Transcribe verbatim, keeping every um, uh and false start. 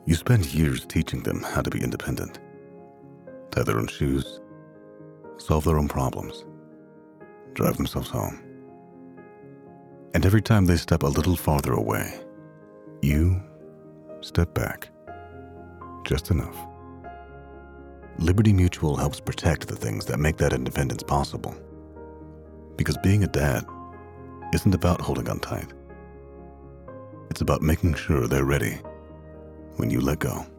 You spend years teaching them how to be independent, tie their own shoes, solve their own problems, drive themselves home. And every time they step a little farther away, you step back, just enough. Liberty Mutual helps protect the things that make that independence possible. Because being a dad isn't about holding on tight. It's about making sure they're ready when you let go.